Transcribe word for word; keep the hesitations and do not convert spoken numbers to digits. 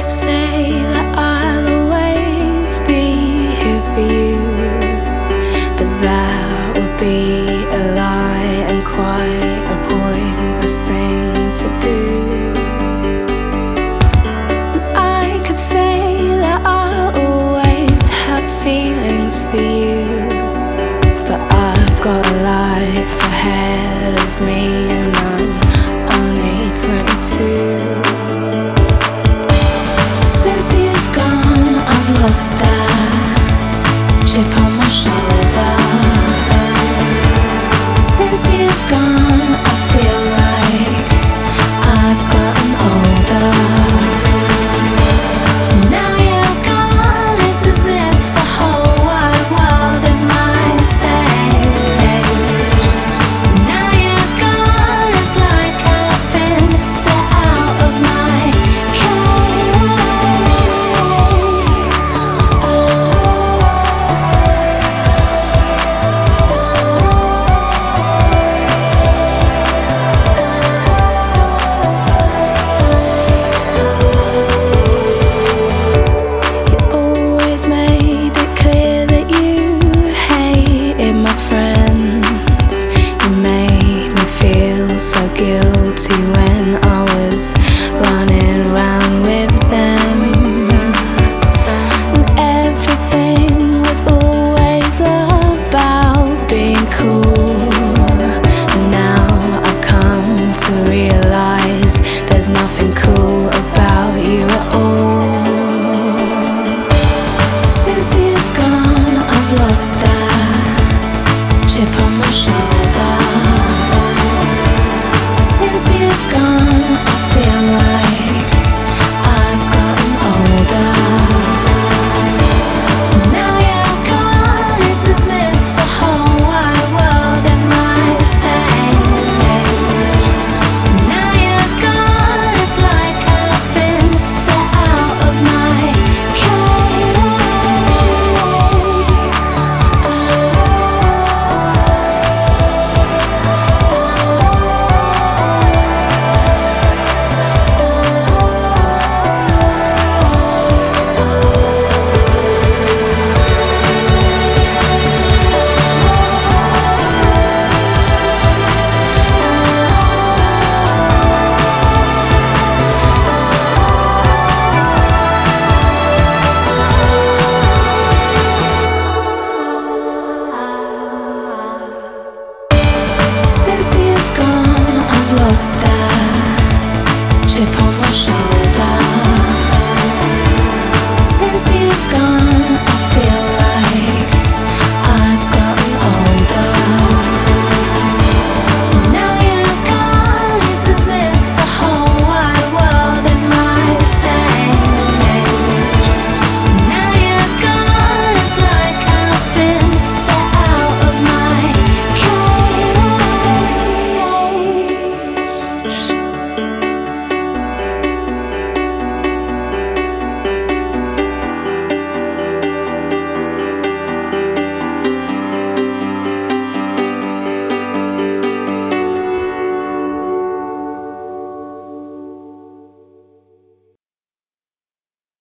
say that I'll always be here for you, but that would be a lie and quite a pointless thing to do. I could say that I'll always have feelings for you, but I've got a life ahead of me and I'm only twenty-two. Since you've gone, I've lost that chip on my shoulder. Since you've gone, I feel like I've gotten older. Now you're gone, it's as if the whole wide world is my stage. Now you're gone, it's like I've been let out of my cage. You always made it clear that you hated my friends. You made me feel so guilty when I was running round with them. And everything was always about being cool. Now I've come to realize there's nothing cool